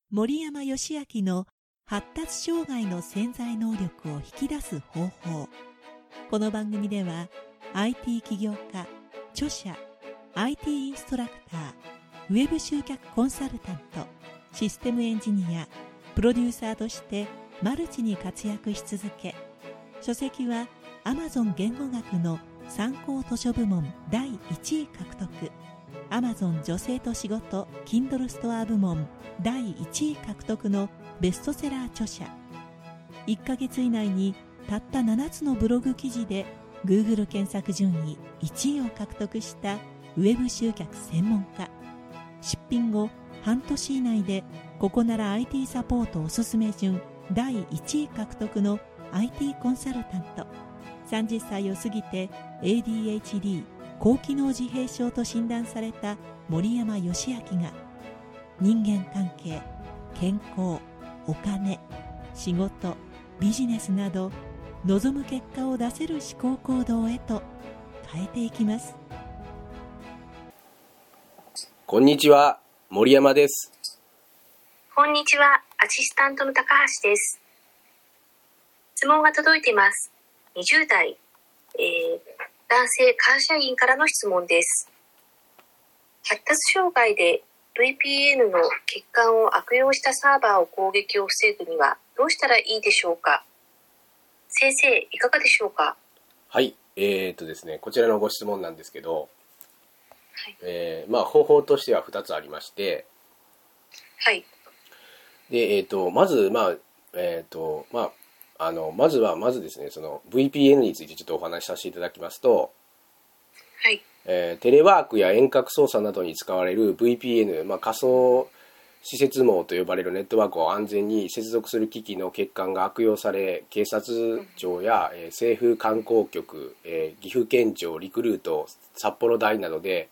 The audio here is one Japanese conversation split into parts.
森山義明の発達障害の潜在能力を引き出す方法。この番組では IT 起業家、著者、IT インストラクター、ウェブ集客コンサルタント、システムエンジニア、プロデューサーとしてマルチに活躍し続け、書籍は Amazon 言語学の参考図書部門第1位獲得、Amazon 女性と仕事 Kindle ストア部門第1位獲得のベストセラー著者。1ヶ月以内にたった7つのブログ記事で Google 検索順位1位を獲得したウェブ集客専門家。出品後半年以内でここなら IT サポートおすすめ順第1位獲得の IT コンサルタント。30歳を過ぎて ADHD 高機能自閉症と診断された森山義明が、人間関係、健康、お金、仕事、ビジネスなど望む結果を出せる思考行動へと変えていきます。 こんにちは、森山です。 こんにちは、アシスタントの高橋です。質問が届いています。20代、男性会社員からの質問です。発達障害で VPN の欠陥を悪用したサーバーを攻撃を防ぐにはどうしたらいいでしょうか。先生、いかがでしょうか。 はい、ですね、こちらのご質問なんですけど、 はい方法としては2つありまして、 はい。 で、まず、まずですね、その VPN についてちょっとお話しさせていただきますと、 はい。 テレワークや遠隔操作などに使われる VPN、仮想施設網と呼ばれるネットワークを安全に接続する機器の欠陥が悪用され、警察庁や政府観光局、岐阜県庁、リクルート、札幌大などで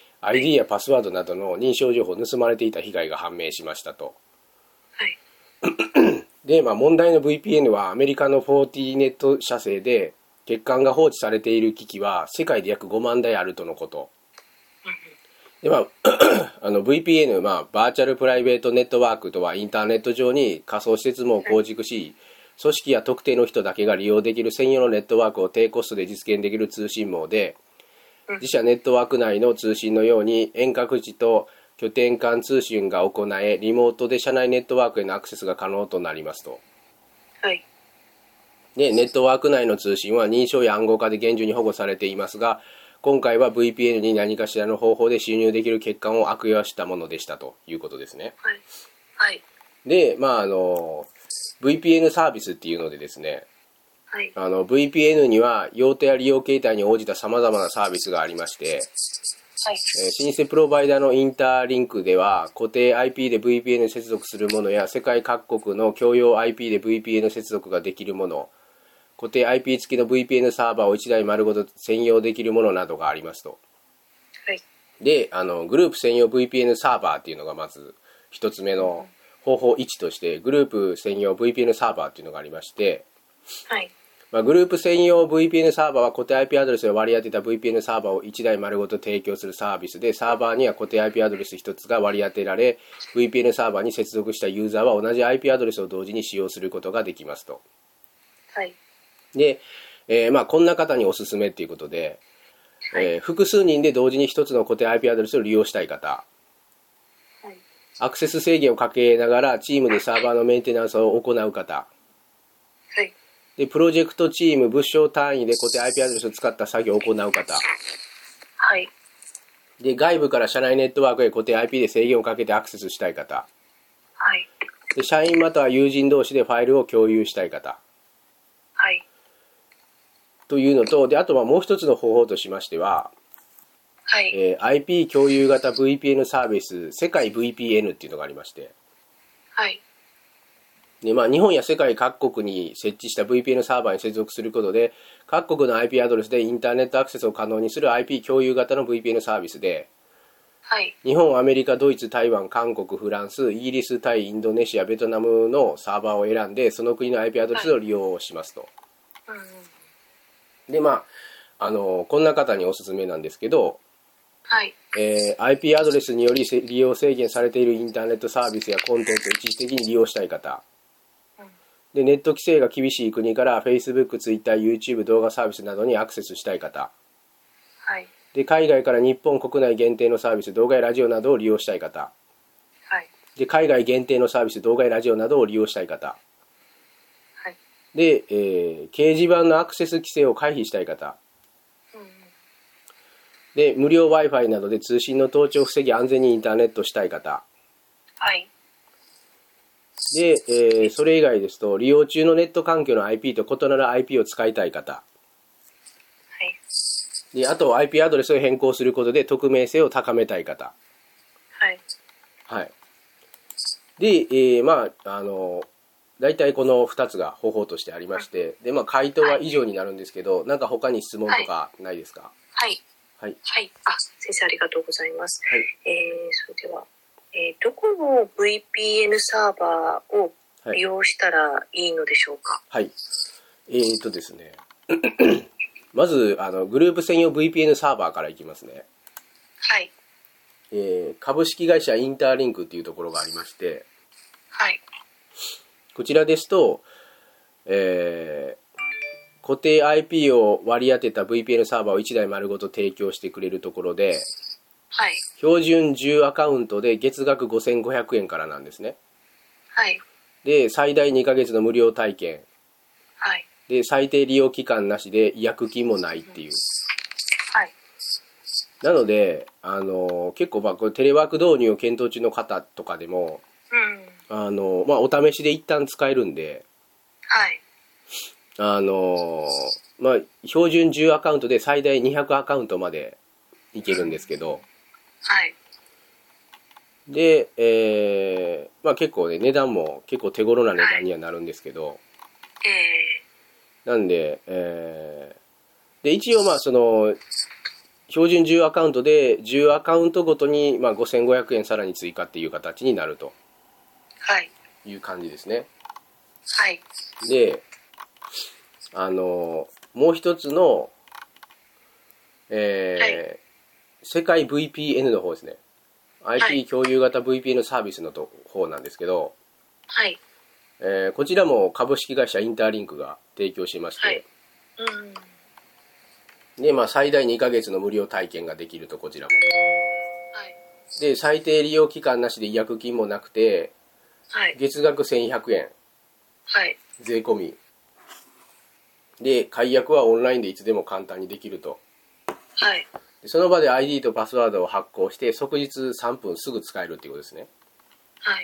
ID やパスワードなどの認証情報を盗まれていた被害が判明しましたと。 はい。 で、問題の VPN はアメリカのフォーティネット社製で、欠陥が放置されている機器は世界で約5万台あるとのこと。で、VPN、バーチャルプライベートネットワークとはインターネット上に仮想施設網を構築し、組織や特定の人だけが利用できる専用のネットワークを低コストで実現できる通信網で、自社ネットワーク内の通信のように遠隔地と拠点間通信が行え、リモートで社内ネットワークへのアクセスが可能となりますと。 はい。 で、ネットワーク内の通信は認証や暗号化で厳重に保護されていますが、今回は VPN に何かしらの方法で侵入できる欠陥を悪用したものでしたということですね。 はい。はい。 で、VPN サービスっていうのでですね、 はい。 VPN には用途や利用形態に応じた様々なサービスがありまして、 はい。 老舗プロバイダーのインターリンクでは固定 IP で VPN 接続するものや世界各国の共用 IP で VPN 接続ができるもの、固定 IP 付きの VPN サーバーを1台丸ごと専用できるものなどがありますと。 はい。 で、グループ専用 VPN サーバーっていうのがまず一つ目の方法1として、グループ専用 VPN サーバーっていうのがありまして、 はい。 グループ専用 VPN サーバーは固定 IP アドレスを割り当てた VPN サーバーを1台丸ごと提供するサービスで、サーバーには固定 IP アドレス1つが割り当てられ、VPN サーバーに接続したユーザーは同じ IP アドレスを同時に使用することができますと。 はい。 で、こんな方におすすめっていうことで、 はい複数人で同時に1つの固定 IP アドレスを利用したい方、 はい。 アクセス制限をかけながらチームでサーバーのメンテナンスを行う方、 はい。 でプロジェクトチーム、部署単位で固定 IP アドレスを使った作業を行う方、 はい。 で外部から社内ネットワークへ固定 IP で制限をかけてアクセスしたい方、 はい。 で社員または友人同士でファイルを共有したい方はい。 というのと、であとはもう一つの方法としましては、 はい。 IP 共有型 VPN サービス世界 VPN っていうのがありまして、 はい。 で日本や世界各国に設置した VPN サーバーに接続することで、各国の IP アドレスでインターネットアクセスを可能にする IP 共有型の VPN サービスで、 はい。 日本、アメリカ、ドイツ、台湾、韓国、フランス、イギリス、タイ、インドネシア、ベトナムのサーバーを選んで、その国の IP アドレスを利用しますと。 うんうん。 でこんな方におすすめなんですけど、 はい。 IP アドレスにより利用制限されているインターネットサービスやコンテンツを一時的に利用したい方。で、ネット規制が厳しい国から Facebook、Twitter、YouTube 動画サービスなどにアクセスしたい方。 はい。 で、海外から日本国内限定のサービス、動画やラジオなどを利用したい方。 はい。 で、海外限定のサービス、動画やラジオなどを利用したい方。 はい。 で、掲示板のアクセス規制を回避したい方。で、無料 Wi-Fi などで通信の盗聴を防ぎ安全にインターネットしたい方。 はい。 で、それ以外ですと、利用中のネット環境の IP と異なる IP を使いたい方。 はい。 で、あと IP アドレスを変更することで匿名性を高めたい方。 はい。 はい。で、大体この2つが方法としてありまして、で、回答は以上になるんですけど、なんか他に質問とかないですか？ はい。 はい。 はい。あ、先生ありがとうございます。 はい。 それでは、どこの VPN サーバーを利用したらいいのでしょうか？ はい。ですね。まず、グループ専用 VPN サーバーからいきますね。 はい。 株式会社インターリンクっていうところがありまして、 はい。 こちらですと、固定 IP を割り当てた VPN サーバーを1台丸ごと提供してくれるところで、 はい。 標準10アカウントで月額5500円からなんですね。 はい。 で、最大2ヶ月の無料体験。 はい。 で、最低利用期間なしで違約金もないっていう。 はい。 なので、結構これテレワーク導入を検討中の方とかでも、お試しで一旦使えるんで、 はい。 標準10アカウントで最大200アカウントまでいけるんですけど、 はい。 で、結構ね、値段も結構手頃な値段にはなるんですけど、なんで、で、一応標準10アカウントで10アカウントごとに5500円さらに追加っていう形になるという感じですね。 はい。 で、もう一つの、世界 VPN の方ですね。IP 共有型 VPN サービスの方なんですけど、 はい。 こちらも株式会社インターリンクが提供しまして、 はい。 で、最大2ヶ月の無料体験ができると、こちらも。 はい。 で、最低利用期間なしで違約金もなくて、 はい。 月額1100円。 はい。 税込み。で、解約はオンラインでいつでも簡単にできると。 はい。 でその場で ID とパスワードを発行して、即日3分すぐ使えるっていうことですね。 はい。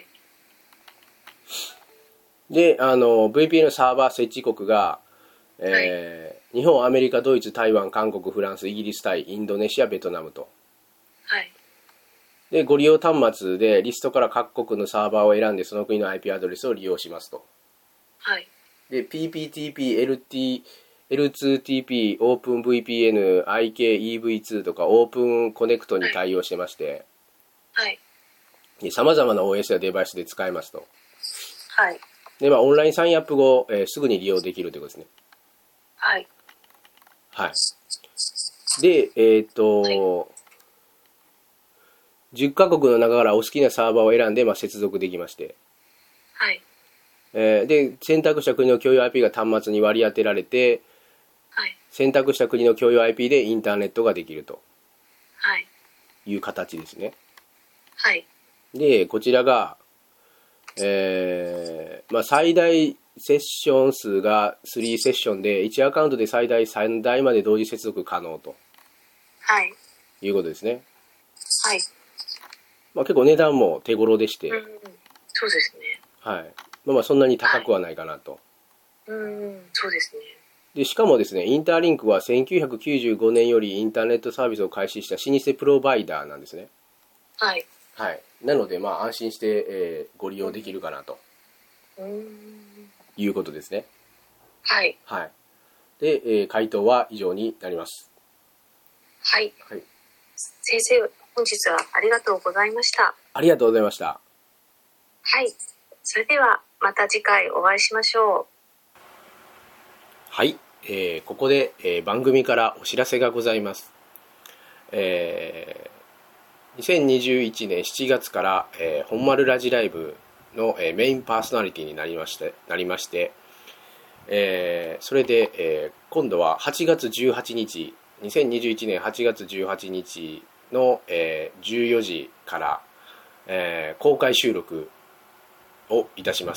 で、VPN サーバー設置国が、日本、アメリカ、ドイツ、台湾、韓国、フランス、イギリス、タイ、インドネシア、ベトナムと。 はい。 で、ご利用端末でリストから各国のサーバーを選んで、その国の IP アドレスを利用しますと。 はい。 で、PPTP、L2TP、OpenVPN、IKEV2 とか OpenConnect に対応してまして、 はい。 様々な OS やデバイスで使えますと。 はい。 で、オンラインサインアップ後、すぐに利用できるということですね。 はい。 はい。で、10カ国の中からお好きなサーバーを選んで、接続できまして。 はい。 で、選択した国の共有 IP が端末に割り当てられて、 はい。 選択した国の共有 IP でインターネットができるとはい。 いう形ですね。 はい。 で、こちらが、最大セッション数が3セッションで、1アカウントで最大3台まで同時接続可能とはい。 いうことですね。 はい。 結構値段も手頃でして、 そうですね。 はい。そんなに高くはないかなと。 そうですね。 で、しかもですね、インターリンクは1995年よりインターネットサービスを開始した老舗プロバイダーなんですね。 はい。 はい。なので、安心して、ご利用できるかなということですね。 はい。 はい。で、回答は以上になります。 はい。 はい。 先生、本日はありがとうございました。 ありがとうございました。 はい。それでは、また次回お会いしましょう。 はい。ここで、番組からお知らせがございます。 2021年7月から、本丸ラジライブの、メインパーソナリティになりまして、それで、今度は8月18日2021年8月18日の、14時から、公開収録をいたします。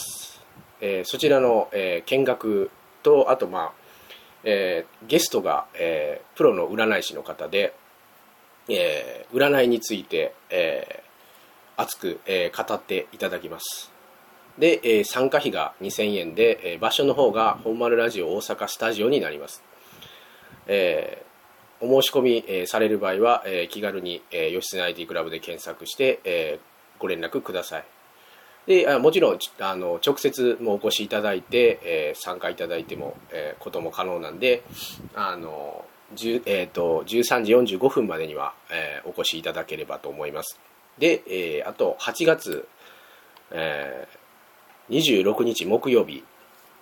そちらの、見学と、あとゲストが、プロの占い師の方で、占いについて、熱く、語っていただきます。で、参加費が2000円で、場所の方が本丸ラジオ大阪スタジオになります。お申し込み、される場合は、気軽に、義経 IT クラブで検索して、ご連絡ください。で、もちろん直接もお越しいただいて、参加いただいても、ことも可能なんで、13時45分までには、お越しいただければと思います。で、あと8月、26日木曜日、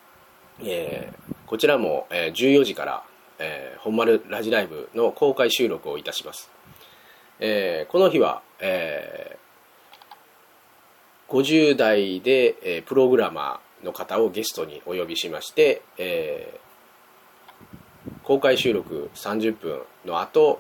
こちらも、14時から、本丸ラジライブの公開収録をいたします。この日は、50代で、プログラマーの方をゲストにお呼びしまして、公開収録30分の後、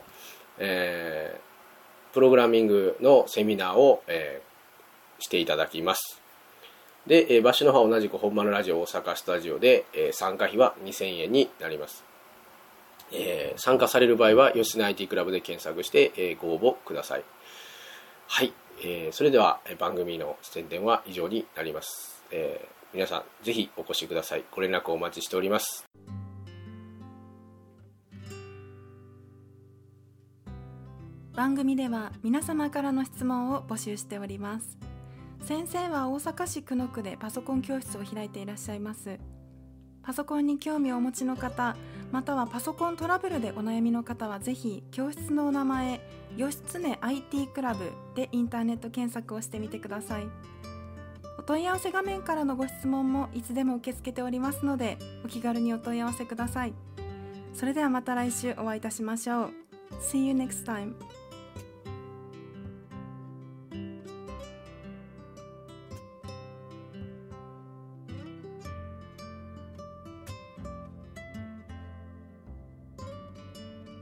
プログラミングのセミナーを、していただきます。で、場所の方は同じく本丸ラジオ大阪スタジオで、参加費は2000円になります。参加される場合は義経 IT クラブで検索して、ご応募ください。はい、それでは番組の宣伝は以上になります。皆さんぜひお越しください。ご連絡をお待ちしております。 番組では皆様からの質問を募集しております。先生は大阪市久野区でパソコン教室を開いていらっしゃいます。パソコンに興味をお持ちの方、またはパソコントラブルでお悩みの方はぜひ教室のお名前、義経 IT クラブでインターネット検索をしてみてください。お問い合わせ画面からのご質問もいつでも受け付けておりますので、お気軽にお問い合わせください。それではまた来週お会いいたしましょう。See you next time.